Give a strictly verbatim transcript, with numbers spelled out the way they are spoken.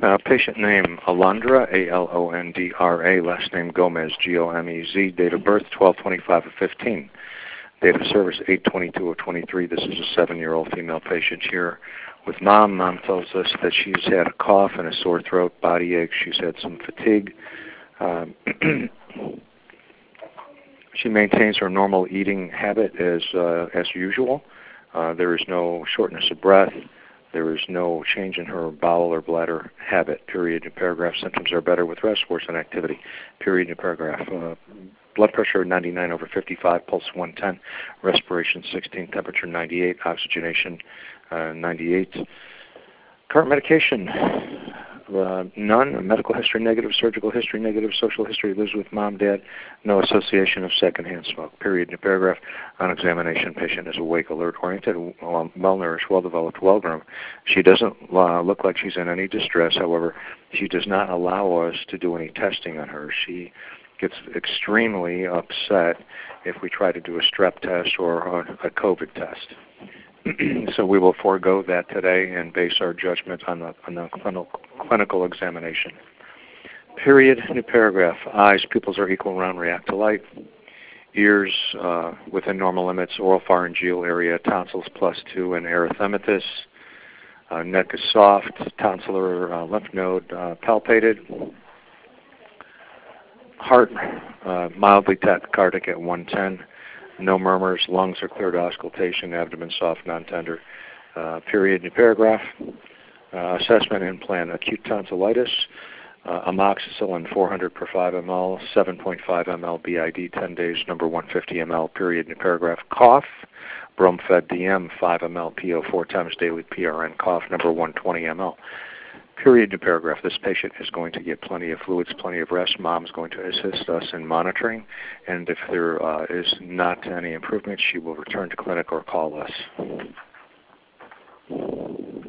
Uh, patient name, Alondra, A L O N D R A, last name Gomez, G O M E Z, date of birth twelve twenty-five of fifteen. Date of service eight twenty-two of twenty-three. This is a seven-year-old female patient here with mom. Mom tells us that she's had a cough and a sore throat, body aches. She's had some fatigue. Um, she maintains her normal eating habit as uh, as usual. Uh, there is no shortness of breath. There is no change in her bowel or bladder habit. Period. New paragraph. Symptoms are better with rest, worse in activity. Period. New paragraph. Uh, blood pressure ninety-nine over fifty-five, pulse one ten, respiration sixteen, temperature ninety-eight, oxygenation uh, ninety-eight. Current medication, uh, none. Medical history negative, surgical history negative, social history, lives with mom, dad, no association of secondhand smoke. Period. New paragraph. On examination, patient is awake, alert, oriented, well-nourished, well-developed, well-groomed. She doesn't uh, look like she's in any distress. However, she does not allow us to do any testing on her. She gets extremely upset if we try to do a strep test or a COVID test. So we will forego that today and base our judgment on the, on the clinical, clinical examination. Period. New paragraph. Eyes, pupils are equal, round, react to light. Ears uh, within normal limits, oropharyngeal area, tonsils plus two, and erythematous. Uh, neck is soft, tonsillar uh, lymph node uh, palpated. Heart uh, mildly tachycardic at one ten. No murmurs. Lungs are clear to auscultation. Abdomen soft, non-tender. Uh, period. New paragraph. Uh, assessment and plan. Acute tonsillitis. Uh, amoxicillin four hundred per five milliliters. seven point five milliliters B I D. ten days. Number one hundred fifty milliliters. Period. New paragraph. Cough. Bromfed D M five milliliters P O four times daily P R N. Cough number one hundred twenty milliliters. Period. New paragraph. This patient is going to get plenty of fluids, plenty of rest. Mom's going to assist us in monitoring, and if there uh, is not any improvement, she will return to clinic or call us.